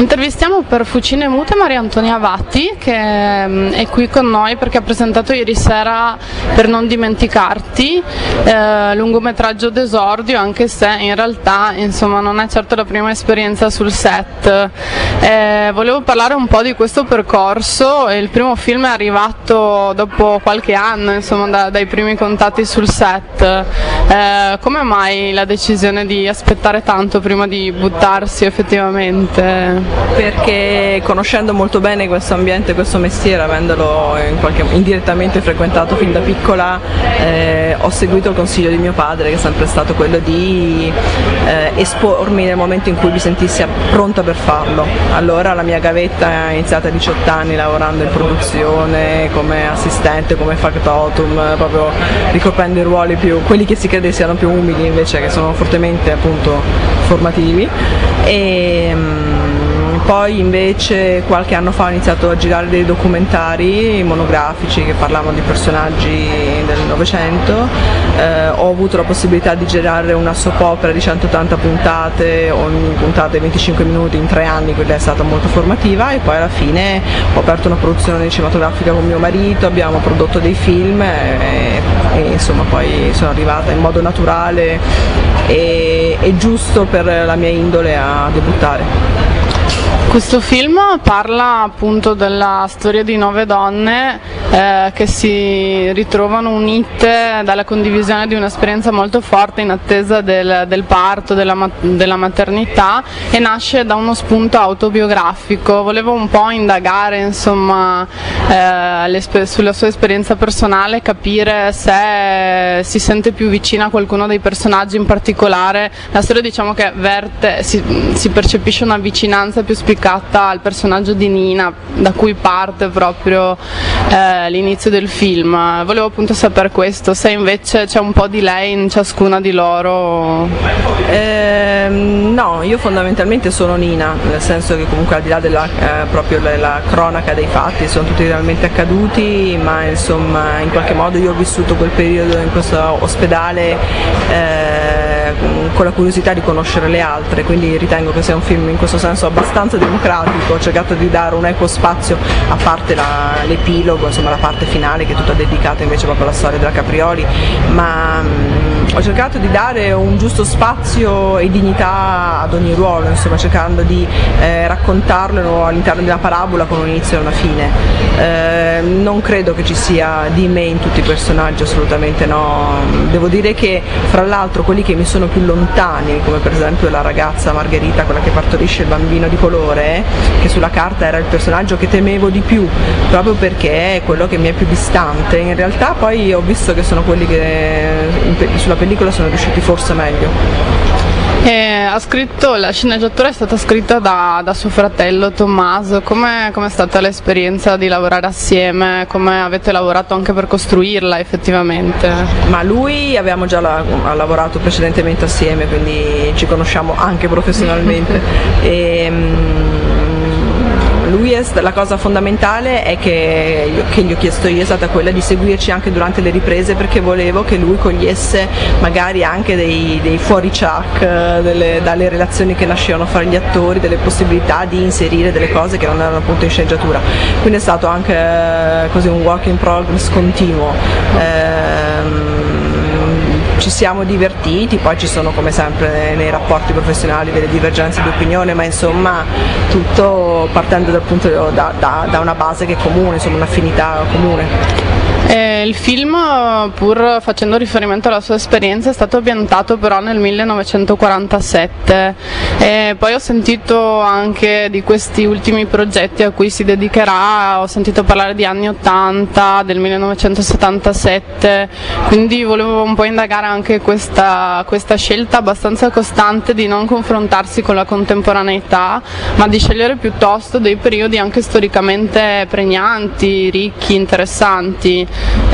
Intervistiamo per Fucine Mute Maria Antonia Vatti, che è qui con noi perché ha presentato ieri sera Per non dimenticarti, lungometraggio d'esordio, anche se in realtà non è certo la prima esperienza sul set. Volevo parlare un po' di questo percorso. Il primo film è arrivato dopo qualche anno, dai primi contatti sul set. Come mai la decisione di aspettare tanto prima di buttarsi effettivamente? Perché conoscendo molto bene questo ambiente, questo mestiere, avendolo indirettamente frequentato fin da piccola, ho seguito il consiglio di mio padre, che è sempre stato quello di espormi nel momento in cui mi sentissi pronta per farlo. Allora la mia gavetta è iniziata a 18 anni lavorando in produzione come assistente, come factotum, proprio ricoprendo i ruoli quelli che si crede siano più umili, invece che sono fortemente appunto formativi. Poi invece qualche anno fa ho iniziato a girare dei documentari monografici che parlavano di personaggi del Novecento. Ho avuto la possibilità di girare una soap opera di 180 puntate, ogni puntata di 25 minuti in 3 anni, quella è stata molto formativa, e poi alla fine ho aperto una produzione cinematografica con mio marito, abbiamo prodotto dei film e insomma poi sono arrivata in modo naturale e giusto per la mia indole a debuttare. Questo film parla appunto della storia di 9 donne che si ritrovano unite dalla condivisione di un'esperienza molto forte in attesa del parto, della maternità, e nasce da uno spunto autobiografico. Volevo un po' indagare sulla sua esperienza personale, capire se si sente più vicina a qualcuno dei personaggi in particolare. La storia che si percepisce una vicinanza più spiccata al personaggio di Nina, da cui parte proprio l'inizio del film. Volevo appunto sapere questo, se invece c'è un po' di lei in ciascuna di loro. No, io fondamentalmente sono Nina, nel senso che comunque al di là della cronaca dei fatti sono tutti realmente accaduti, ma insomma in qualche modo io ho vissuto quel periodo in questo ospedale con la curiosità di conoscere le altre, quindi ritengo che sia un film in questo senso abbastanza democratico. Ho cercato di dare un equo spazio, a parte l'epilogo, la parte finale che è tutta dedicata invece proprio alla storia della Caprioli, ma ho cercato di dare un giusto spazio e dignità ad ogni ruolo, cercando di raccontarlo all'interno di una parabola con un inizio e una fine. Non credo che ci sia di me in tutti i personaggi, assolutamente no. Devo dire che fra l'altro quelli che mi sono più lontani, come per esempio la ragazza Margherita, quella che partorisce il bambino di colore, che sulla carta era il personaggio che temevo di più, proprio perché è quello che mi è più distante, in realtà poi ho visto che sono quelli che sulla pellicola sono riusciti forse meglio. La sceneggiatura è stata scritta da suo fratello Tommaso. Com'è stata l'esperienza di lavorare assieme? Come avete lavorato anche per costruirla effettivamente? Ma lui avevamo già lavorato precedentemente assieme, quindi ci conosciamo anche professionalmente. La cosa fondamentale è che gli ho chiesto io è stata quella di seguirci anche durante le riprese, perché volevo che lui cogliesse magari anche dei fuori-chuck dalle relazioni che nascevano fra gli attori, delle possibilità di inserire delle cose che non erano appunto in sceneggiatura. Quindi è stato anche così un work in progress continuo. Ci siamo divertiti, poi ci sono come sempre nei rapporti professionali delle divergenze di opinione, ma insomma tutto partendo da una base che è comune, un'affinità comune. Il film, pur facendo riferimento alla sua esperienza, è stato ambientato però nel 1947, e poi ho sentito anche di questi ultimi progetti a cui si dedicherà, ho sentito parlare di anni 80, del 1977, quindi volevo un po' indagare anche questa scelta abbastanza costante di non confrontarsi con la contemporaneità, ma di scegliere piuttosto dei periodi anche storicamente pregnanti, ricchi, interessanti.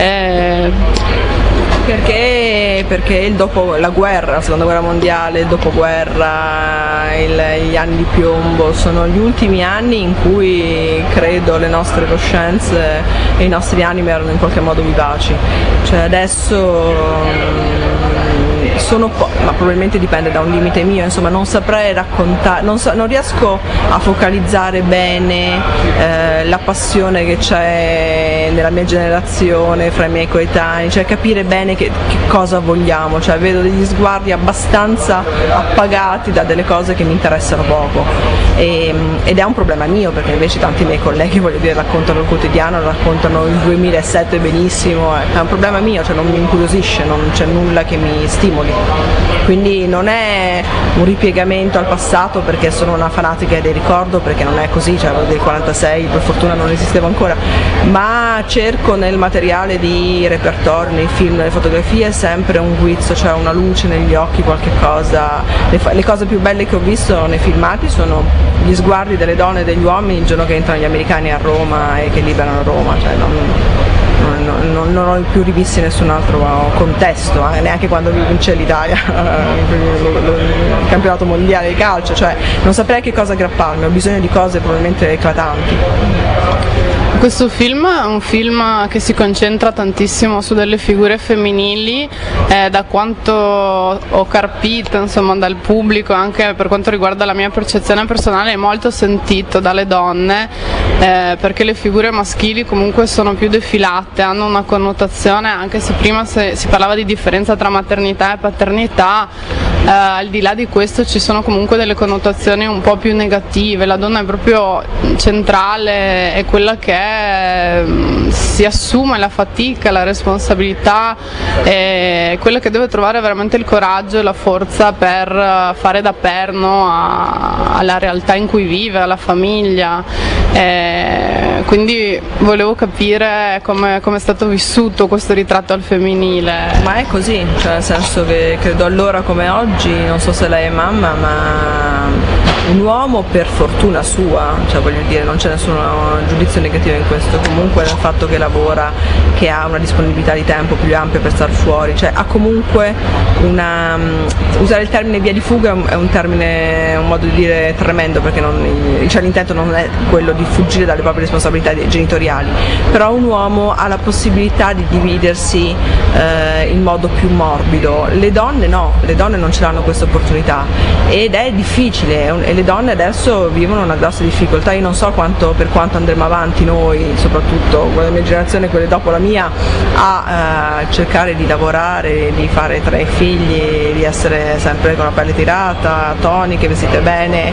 Perché dopo la guerra, la seconda guerra mondiale, il dopoguerra, gli anni di piombo sono gli ultimi anni in cui credo le nostre coscienze e i nostri animi erano in qualche modo vivaci. Adesso ma probabilmente dipende da un limite mio, insomma non saprei raccontare, non riesco a focalizzare bene la passione che c'è nella mia generazione, fra i miei coetanei, cioè capire bene che cosa vogliamo, cioè vedo degli sguardi abbastanza appagati da delle cose che mi interessano poco ed è un problema mio, perché invece tanti miei colleghi, voglio dire, raccontano il quotidiano, raccontano il 2007 benissimo, è un problema mio, cioè non mi incuriosisce, non c'è nulla che mi stimoli, quindi non è un ripiegamento al passato perché sono una fanatica del ricordo, perché non è così, cioè del 46 per fortuna non esisteva ancora, ma cerco nel materiale di repertorio, nei film, nelle fotografie sempre un guizzo, cioè una luce negli occhi, qualche cosa. Le cose più belle che ho visto nei filmati sono gli sguardi delle donne e degli uomini il giorno che entrano gli americani a Roma e che liberano Roma, cioè non ho più rivisti in nessun altro contesto, neanche quando vince l'Italia il campionato mondiale di calcio, cioè non saprei che cosa aggrapparmi, ho bisogno di cose probabilmente eclatanti. Questo film è un film che si concentra tantissimo su delle figure femminili, da quanto ho carpito insomma dal pubblico, anche per quanto riguarda la mia percezione personale, è molto sentito dalle donne, perché le figure maschili comunque sono più defilate, hanno una connotazione, anche se prima si parlava di differenza tra maternità e paternità, al di là di questo ci sono comunque delle connotazioni un po' più negative, la donna è proprio centrale, è quella che si assume la fatica, la responsabilità, è quella che deve trovare veramente il coraggio e la forza per fare da perno alla realtà in cui vive, alla famiglia, quindi volevo capire come è stato vissuto questo ritratto al femminile. Ma è così, cioè nel senso che credo allora come oggi, non so se lei è mamma, ma un uomo, per fortuna sua, cioè voglio dire, non c'è nessun giudizio negativo in questo, comunque nel fatto che lavora, che ha una disponibilità di tempo più ampia per star fuori, cioè ha comunque usare il termine via di fuga è un termine, un modo di dire tremendo, perché cioè l'intento non è quello di fuggire dalle proprie responsabilità genitoriali, però un uomo ha la possibilità di dividersi in modo più morbido, le donne no, le donne non ce l'hanno questa opportunità ed è difficile, e le donne adesso vivono una grossa difficoltà. Io non so per quanto andremo avanti noi, soprattutto la mia generazione, quelle dopo la mia, a cercare di lavorare, di fare 3 figli, di essere sempre con la pelle tirata, toniche, vestite bene,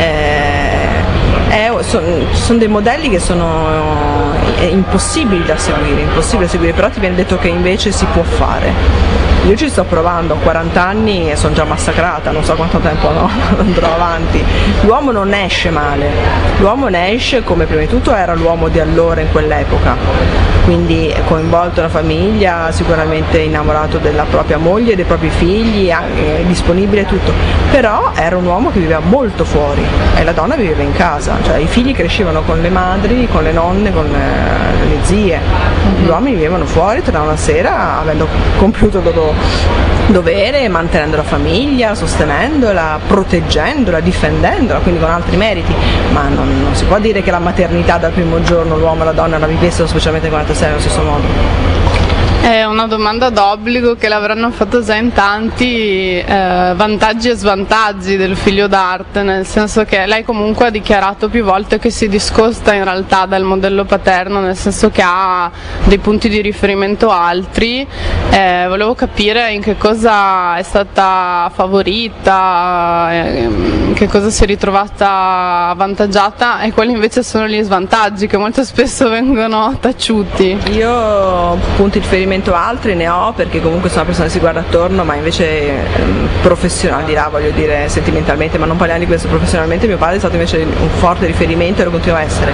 sono dei modelli che sono impossibili da seguire, però ti viene detto che invece si può fare. Io ci sto provando, ho 40 anni e sono già massacrata, non so quanto tempo andrò avanti. L'uomo non ne esce male, l'uomo ne esce come prima di tutto era l'uomo di allora in quell'epoca, quindi coinvolto nella famiglia, sicuramente innamorato della propria moglie, dei propri figli, disponibile tutto, però era un uomo che viveva molto fuori e la donna viveva in casa, cioè i figli crescevano con le madri, con le nonne, con le zie, gli uomini vivevano fuori, tornavano la sera avendo compiuto il loro dovere, mantenendo la famiglia, sostenendola, proteggendola, difendendola, quindi con altri meriti, ma non si può dire che la maternità dal primo giorno l'uomo e la donna la vivessero, specialmente nel 46, nello stesso modo. È una domanda d'obbligo che l'avranno fatto già in tanti, vantaggi e svantaggi del figlio d'arte, nel senso che lei comunque ha dichiarato più volte che si discosta in realtà dal modello paterno, nel senso che ha dei punti di riferimento altri. Volevo capire in che cosa è stata favorita, in che cosa si è ritrovata avvantaggiata e quali invece sono gli svantaggi che molto spesso vengono taciuti. Io punti di riferimento altri ne ho, perché comunque sono una persona che si guarda attorno, ma invece professionale, al di là, voglio dire, sentimentalmente, ma non parliamo di questo, professionalmente mio padre è stato invece un forte riferimento e lo continua a essere.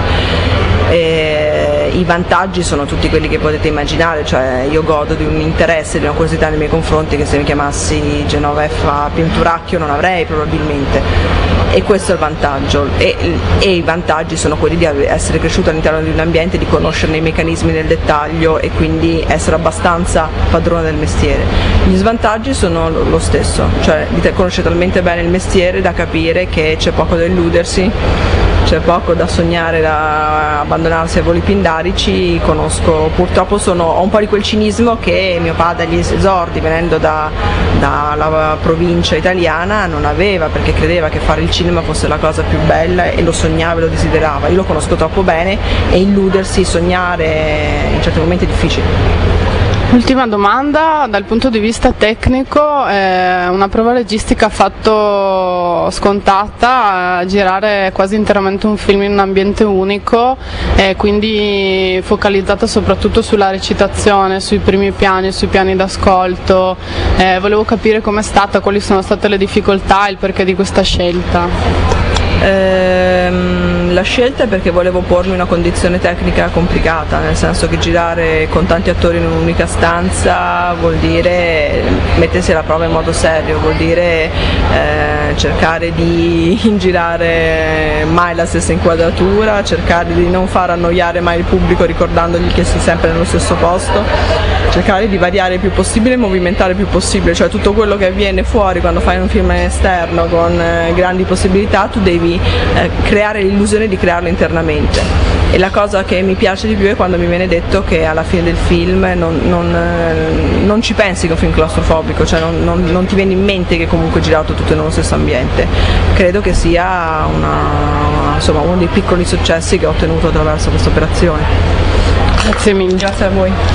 I vantaggi sono tutti quelli che potete immaginare, cioè io godo di un interesse, di una curiosità nei miei confronti che se mi chiamassi Genoveffa Pinturacchio non avrei probabilmente, e questo è il vantaggio, e i vantaggi sono quelli di essere cresciuto all'interno di un ambiente, di conoscerne i meccanismi nel dettaglio e quindi essere abbastanza padrona del mestiere. Gli svantaggi sono lo stesso, cioè di conoscere talmente bene il mestiere da capire che c'è poco da illudersi, c'è poco da sognare, da abbandonarsi ai voli pindarici. Conosco, purtroppo ho un po' di quel cinismo che mio padre agli esordi, venendo dalla provincia italiana, non aveva, perché credeva che fare il cinema fosse la cosa più bella e lo sognava e lo desiderava. Io lo conosco troppo bene e illudersi, sognare in certi momenti è difficile. Ultima domanda, dal punto di vista tecnico, una prova registica affatto scontata, girare quasi interamente un film in un ambiente unico, quindi focalizzata soprattutto sulla recitazione, sui primi piani, sui piani d'ascolto. Volevo capire com'è stata, quali sono state le difficoltà, il perché di questa scelta. La scelta è perché volevo pormi una condizione tecnica complicata, nel senso che girare con tanti attori in un'unica stanza vuol dire mettersi alla prova in modo serio, vuol dire cercare di girare mai la stessa inquadratura, cercare di non far annoiare mai il pubblico ricordandogli che sei sempre nello stesso posto, cercare di variare il più possibile e movimentare il più possibile, cioè tutto quello che avviene fuori quando fai un film esterno con grandi possibilità tu devi creare l'illusione di crearlo internamente. E la cosa che mi piace di più è quando mi viene detto che alla fine del film non ci pensi che è un film claustrofobico, cioè non ti viene in mente che comunque è girato tutto nello stesso ambiente. Credo che sia uno dei piccoli successi che ho ottenuto attraverso questa operazione. Grazie mille. Grazie a voi.